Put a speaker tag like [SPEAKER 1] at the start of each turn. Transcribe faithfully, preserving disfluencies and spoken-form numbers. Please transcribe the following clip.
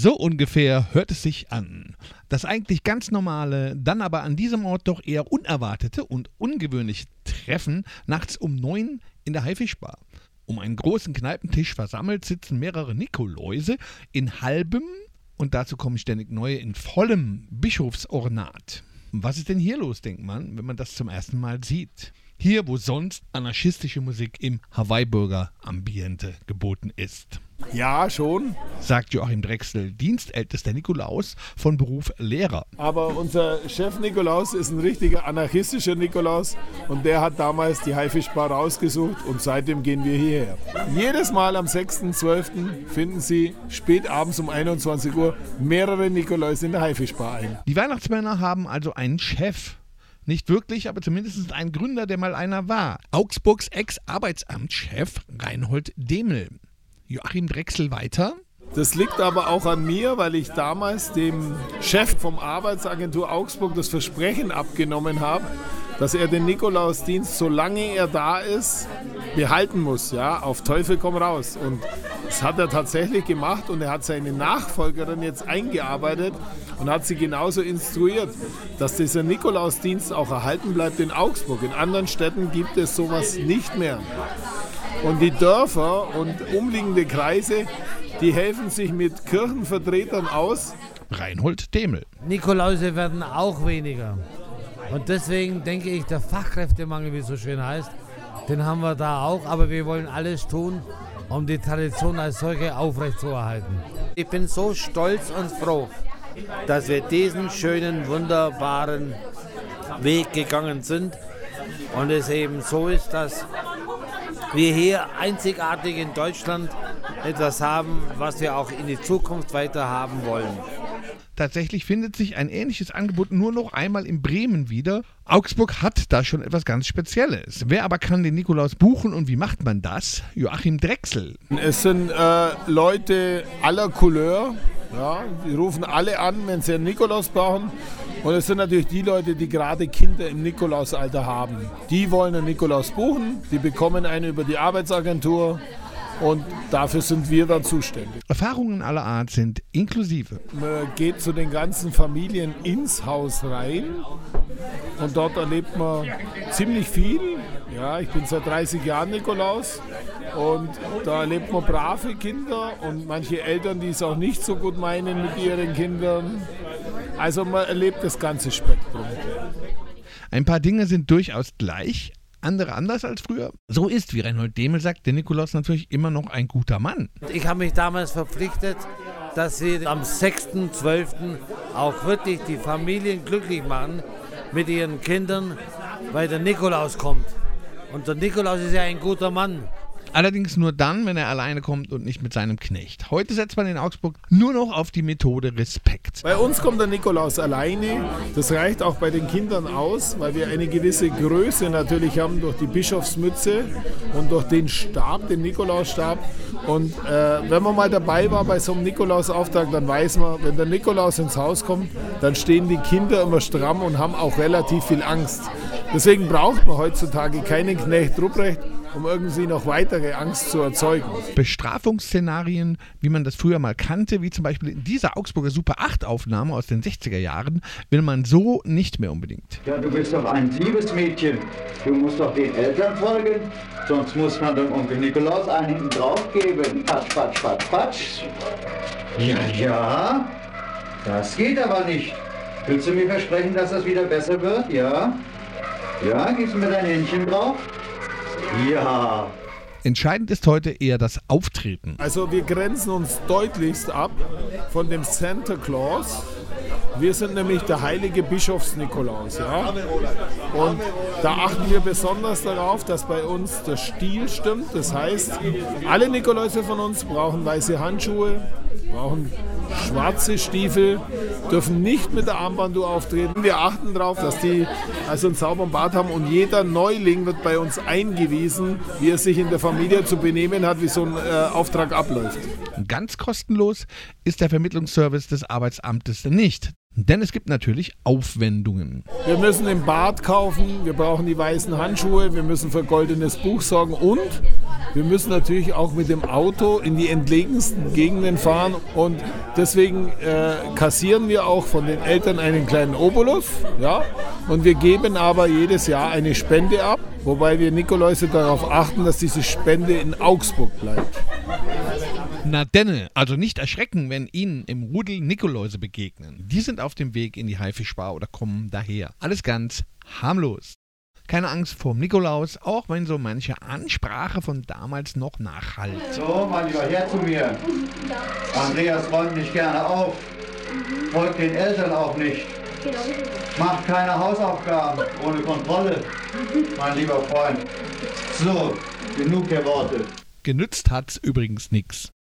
[SPEAKER 1] So ungefähr hört es sich an. Das eigentlich ganz normale, dann aber an diesem Ort doch eher unerwartete und ungewöhnliche Treffen nachts um neun in der Haifischbar. Um einen großen Kneipentisch versammelt sitzen mehrere Nikoläuse in halbem, und dazu kommen ständig neue, in vollem Bischofsornat. Was ist denn hier los, denkt man, wenn man das zum ersten Mal sieht? Hier, wo sonst anarchistische Musik im Hawaii-Burger-Ambiente geboten ist.
[SPEAKER 2] Ja, schon,
[SPEAKER 1] sagt Joachim Drechsel, dienstältester Nikolaus, von Beruf Lehrer.
[SPEAKER 2] Aber unser Chef Nikolaus ist ein richtiger anarchistischer Nikolaus und der hat damals die Haifischbar rausgesucht und seitdem gehen wir hierher. Jedes Mal am sechsten zwölften finden Sie spät abends um einundzwanzig Uhr mehrere Nikoläuse in der Haifischbar ein.
[SPEAKER 1] Die Weihnachtsmänner haben also einen Chef. Nicht wirklich, aber zumindest ein Gründer, der mal einer war. Augsburgs Ex-Arbeitsamtschef Reinhold Demel. Joachim Drechsel weiter.
[SPEAKER 2] Das liegt aber auch an mir, weil ich damals dem Chef vom Arbeitsagentur Augsburg das Versprechen abgenommen habe, dass er den Nikolausdienst, solange er da ist, behalten muss. Ja, auf Teufel komm raus. Und das hat er tatsächlich gemacht und er hat seine Nachfolgerin jetzt eingearbeitet und hat sie genauso instruiert, dass dieser Nikolausdienst auch erhalten bleibt in Augsburg. In anderen Städten gibt es sowas nicht mehr. Und die Dörfer und umliegende Kreise, die helfen sich mit Kirchenvertretern aus.
[SPEAKER 1] Reinhold Demel.
[SPEAKER 3] Nikoläuse werden auch weniger. Und deswegen denke ich, der Fachkräftemangel, wie es so schön heißt, den haben wir da auch. Aber wir wollen alles tun, um die Tradition als solche aufrechtzuerhalten.
[SPEAKER 4] Ich bin so stolz und froh, dass wir diesen schönen, wunderbaren Weg gegangen sind. Und es eben so ist, dass wir hier einzigartig in Deutschland etwas haben, was wir auch in die Zukunft weiter haben wollen.
[SPEAKER 1] Tatsächlich findet sich ein ähnliches Angebot nur noch einmal in Bremen wieder. Augsburg hat da schon etwas ganz Spezielles. Wer aber kann den Nikolaus buchen und wie macht man das? Joachim Drechsel.
[SPEAKER 2] Es sind äh, Leute aller Couleur. Ja, die rufen alle an, wenn sie einen Nikolaus brauchen. Und es sind natürlich die Leute, die gerade Kinder im Nikolausalter haben. Die wollen einen Nikolaus buchen, die bekommen einen über die Arbeitsagentur und dafür sind wir dann zuständig.
[SPEAKER 1] Erfahrungen aller Art sind inklusive.
[SPEAKER 2] Man geht zu den ganzen Familien ins Haus rein und dort erlebt man ziemlich viel. Ja, ich bin seit dreißig Jahren Nikolaus und da erlebt man brave Kinder und manche Eltern, die es auch nicht so gut meinen mit ihren Kindern. Also man erlebt das ganze Spektrum.
[SPEAKER 1] Ein paar Dinge sind durchaus gleich, andere anders als früher. So ist, wie Reinhold Demel sagt, der Nikolaus natürlich immer noch ein guter Mann.
[SPEAKER 3] Ich habe mich damals verpflichtet, dass wir am sechsten zwölften auch wirklich die Familien glücklich machen mit ihren Kindern, weil der Nikolaus kommt. Und der Nikolaus ist ja ein guter Mann.
[SPEAKER 1] Allerdings nur dann, wenn er alleine kommt und nicht mit seinem Knecht. Heute setzt man in Augsburg nur noch auf die Methode Respekt.
[SPEAKER 2] Bei uns kommt der Nikolaus alleine. Das reicht auch bei den Kindern aus, weil wir eine gewisse Größe natürlich haben durch die Bischofsmütze und durch den Stab, den Nikolausstab. Und äh, wenn man mal dabei war bei so einem Nikolausauftrag, dann weiß man, wenn der Nikolaus ins Haus kommt, dann stehen die Kinder immer stramm und haben auch relativ viel Angst. Deswegen braucht man heutzutage keinen Knecht Ruprecht, um irgendwie noch weitere Angst zu erzeugen.
[SPEAKER 1] Bestrafungsszenarien, wie man das früher mal kannte, wie zum Beispiel in dieser Augsburger Super acht Aufnahme aus den sechziger Jahren, will man so nicht mehr unbedingt.
[SPEAKER 5] Ja, du bist doch ein liebes Mädchen. Du musst doch den Eltern folgen, sonst muss man dem Onkel Nikolaus einen hinten drauf geben. Patsch, patsch, patsch, patsch. Ja, ja, das geht aber nicht. Willst du mir versprechen, dass das wieder besser wird? Ja? Ja, gibst du mir dein Händchen drauf? Ja.
[SPEAKER 1] Entscheidend ist heute eher das Auftreten.
[SPEAKER 2] Also wir grenzen uns deutlichst ab von dem Santa Claus. Wir sind nämlich der heilige Bischofs-Nikolaus. Ja? Und da achten wir besonders darauf, dass bei uns der Stil stimmt. Das heißt, alle Nikoläuse von uns brauchen weiße Handschuhe, brauchen schwarze Stiefel, dürfen nicht mit der Armbanduhr auftreten. Wir achten darauf, dass die also einen sauberen Bart haben und jeder Neuling wird bei uns eingewiesen, wie er sich in der Familie zu benehmen hat, wie so ein äh, Auftrag abläuft.
[SPEAKER 1] Ganz kostenlos ist der Vermittlungsservice des Arbeitsamtes nicht. Denn es gibt natürlich Aufwendungen.
[SPEAKER 2] Wir müssen den Bart kaufen, wir brauchen die weißen Handschuhe, wir müssen für goldenes Buch sorgen und wir müssen natürlich auch mit dem Auto in die entlegensten Gegenden fahren. Und deswegen äh, kassieren wir auch von den Eltern einen kleinen Obolus. Ja? Und wir geben aber jedes Jahr eine Spende ab, wobei wir Nikoläuse darauf achten, dass diese Spende in Augsburg bleibt.
[SPEAKER 1] Na denne, also nicht erschrecken, wenn Ihnen im Rudel Nikoläuse begegnen. Die sind auf dem Weg in die Haifischbar oder kommen daher. Alles ganz harmlos. Keine Angst vorm Nikolaus, auch wenn so manche Ansprache von damals noch nachhallt.
[SPEAKER 5] So, mein Lieber, her zu mir. Andreas räumt nicht gerne auf. Folgt den Eltern auch nicht. Macht keine Hausaufgaben ohne Kontrolle, mein lieber Freund. So, genug der Worte.
[SPEAKER 1] Genützt hat's übrigens nix.